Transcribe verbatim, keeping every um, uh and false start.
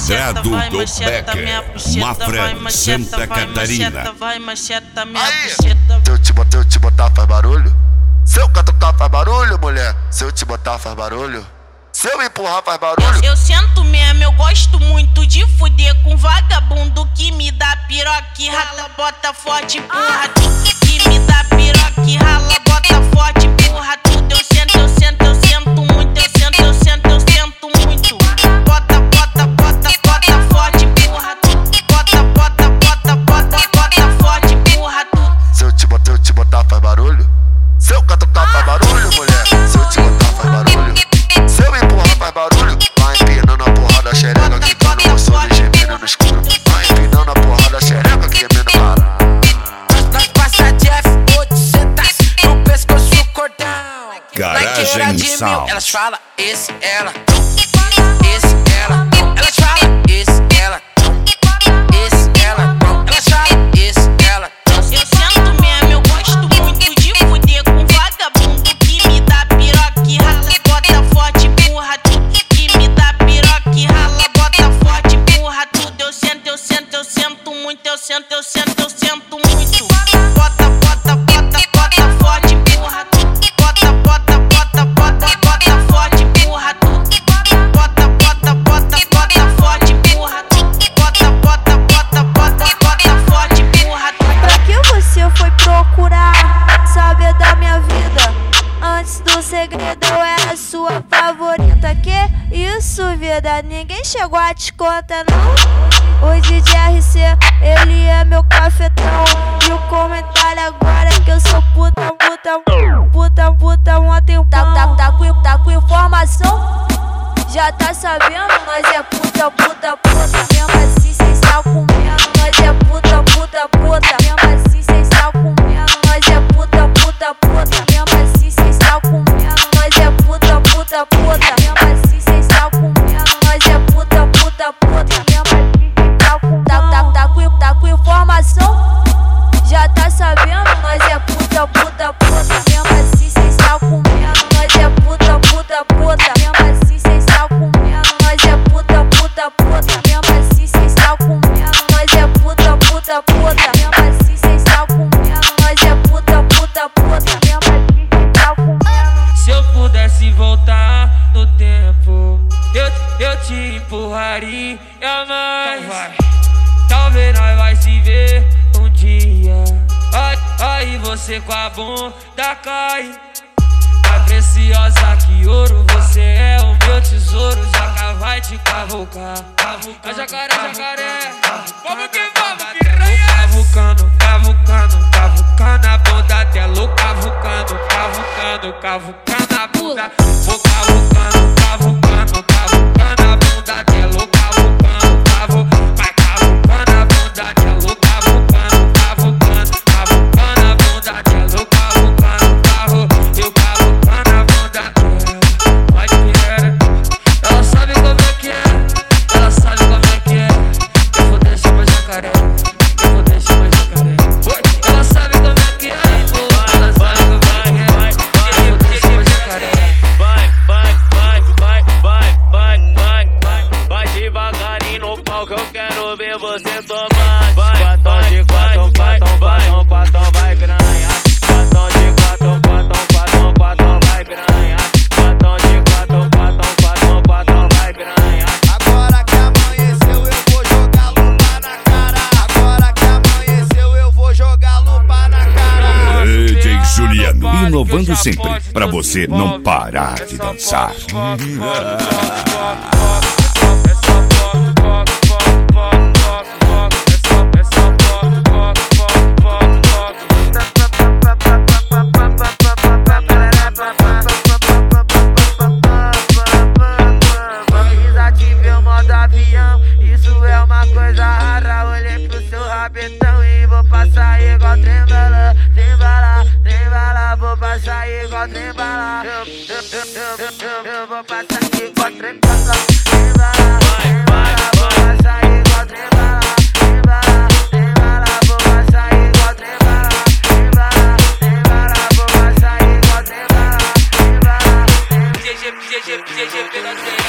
Quadrado do Becker, Mafra, Santa Catarina. Vai, macheta, minha Aí, bucheta. se eu te botar, eu te botar, faz barulho? Se eu catucar, faz barulho, mulher? Se eu te botar, faz barulho? Se eu empurrar, faz barulho? Eu sento mesmo, eu gosto muito de fuder com vagabundo que me dá piroca e rala, bota forte, empurra tudo. Que me dá piroca e rala, bota forte, empurra tudo. Eu sento, eu sento, eu sento muito, eu sento, eu sento, eu sento muito. Bota, bota, bota, bota forte, empurra tudo. Bota, bota, bota, bota, bota forte, empurra tudo. Se eu te botar, eu te botar, faz barulho? Se eu catucar, faz barulho, mulher? Se eu te botar, faz barulho? Se eu empurrar, faz barulho? Vai empinando a porrada, xereca, gritando, mostrando e gemendo no escuro. Vai empinando a porrada, xereca, gemendo para. Nós passa de F oitocentos no pescoço cordão. Garagem Sound. Elas falam, esse, ela, esse, ela. Elas falam, esse, ela, esse, ela. Elas falam, esse, ela. Eu sento mesmo, eu gosto muito de fuder com vagabundo que me dá piroca e rala, bota forte, empurra tudo. Que me dá piroca e rala, bota forte, empurra tudo. Eu sento, eu sento, eu sento muito, eu sento, eu sento, eu sento muito. Bota, bota, bota, bota forte, empurra tudo. Bota, bota, bota, bota, bota forte, empurra tudo. Bota, bota, bota, bota forte, empurra tudo. Bota, bota, bota, bota, bota forte, empurra tudo. Pra que você foi procurar saber da minha vida? Antes do segredo eu era sua favorita. Que isso, vida? Ninguém chegou a te contar, não? O D J R C, ele é meu cafetão. E o comentário agora é que eu sou puta, puta, puta, puta, ontem tá, tá, tá, com, tá com informação? Já tá sabendo? Nós é puta, puta, puta. Mesmo assim cês tá comendo. Nós é puta, puta, puta. Mesmo assim cês tá comendo. Nós é puta, puta, puta. Mesmo assim cês tá comendo. Nós é puta, puta, puta. Mesmo assim cês tá comendo. Nós é puta, puta, puta. Mesmo assim cês tá comendo. Tá, tá, tá, com, tá com informação? Já tá sabendo? Nós é puta, puta, puta. Mesmo assim cês tá comendo. Nós é puta, puta, puta. Mesmo assim cês tá comendo. Nós é puta, puta, puta. Mesmo assim cês tá comendo. Nós é puta, puta, puta. Mesmo assim cês tá comendo. Nós é puta, puta, puta. Mesmo assim cês tá comendo. Se eu pudesse voltar no tempo, eu, eu te empurraria mais. Então vai. Talvez nós vai se ver um dia. Aí, aí você com a bunda cai. Mais preciosa que ouro, você é o meu tesouro. Jaca vai te cavucar. A jacaré, jacaré. Vamos que vamos, piranha. Cavucando, cavucando, cavucando a bunda dela. Cavucando, cavucando, cavucando a bunda. Vou cavucando, cavucando, cavucando a bunda dela. Cavucando, cavucando, vai cavucando a bunda dela. Cavucando, cavucando, cavucando a bunda dela. Cavucando, cavu, eu cavucando a bunda dela. Vai piranha. Ela sabe como é que é. Ela sabe como é que é. Eu vou deixar mais jacaré. Eu vou deixar mais jacaré. Ela sabe como é que é. Ela sabe como é que é. Eu vou deixar mais jacaré. Vai, vai, vai, vai, vai, vai, vai, vai. Vai devagarinho no pau que eu quero ver você tomar. Vai, quatão de quatão, quatão, quatão, quatão, vai piranha. Quatão de quatão, quatão, quatão, quatão, vai piranha. Quatão de quatão, quatão, quatão, quatão, vai piranha. Agora que amanheceu eu vou jogar lupa na cara. Agora que amanheceu eu vou jogar lupa na cara. D J Juliano, inovando sempre, pra você não parar de dançar. Desativei o modo avião, isso é uma coisa rara. Olhei pro seu rabetão e vou passar igual trembala, trembala, trembala. Vou passar igual trembala. Eu, eu, eu, eu, eu, eu vou passar igual trembala, trembala, trembala. Vou passar igual trembala, trembala, trembala. Vou passar igual trembala, trembala, trembala. Vou passar igual trembala, trembala. G G, G G, G G,